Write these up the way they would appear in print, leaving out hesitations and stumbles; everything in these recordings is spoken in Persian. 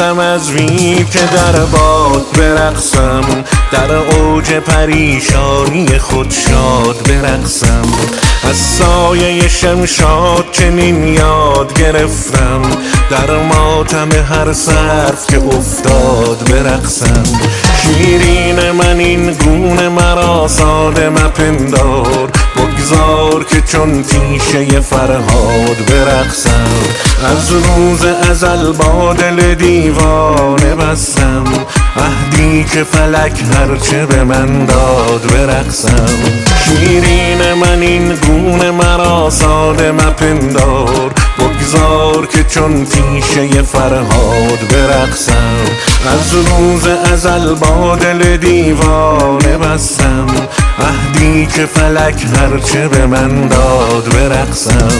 شیرینم از ویر که در باد برقصم، در اوج پریشانی خود شاد برقصم. از سایه شمشاد چنین یاد گرفتم، در ماتم هر سرف که افتاد برقصم. شیرین من این گونه مرا ساده مپندار، بگذار که چون تیشه فرهاد برقصم. از روز ازل با دل دیوانه بستم، عهدی که فلک هرچه به من داد برقصم. شیرین من این گونه مرا ساده مپندار، بگذار که چون تیشه فرهاد برقصم. از روز ازل با دل دیوانه بستم، عهدی که فلک هرچه به من داد برقصم.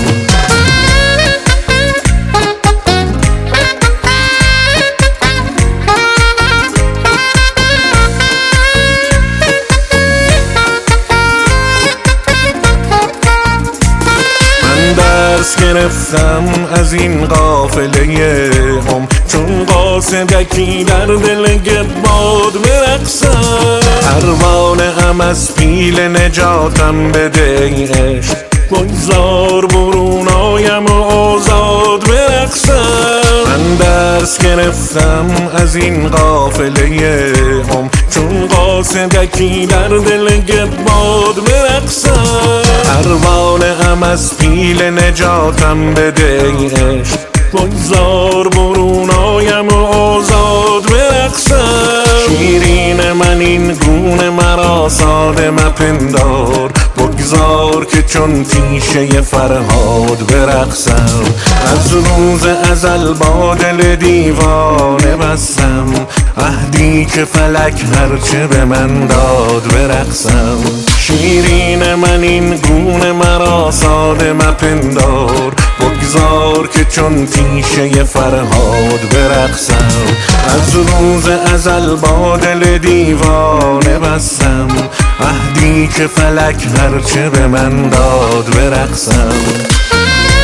درس گرفتم از این قافله چون قاصدکی در دل گردباد برقصم. پروانه ام از پیل نجاتم بده ای عشق، بگذار برون آیم و آزاد برقصم. من درس گرفتم از این قافله چون قاصدکی در دل گردباد برقصم. پروانه ام از پیل نجاتم بده ای عشق، بگذار برون آیم و آزاد برقصم. شیرین من این گونه مرا ساده مپندار، بگذار که چون تیشه فرهاد برقصم. از روز ازل با دل دیوانه بستم، عهدی که فلک هرچه به من داد برقصم. شیرین من این گونه مرا ساده مپندار، بگذار که چون تیشه فرهاد برقصم. از روز ازل با دل دیوانه بستم، عهدی که فلک هرچه به من داد برقصم.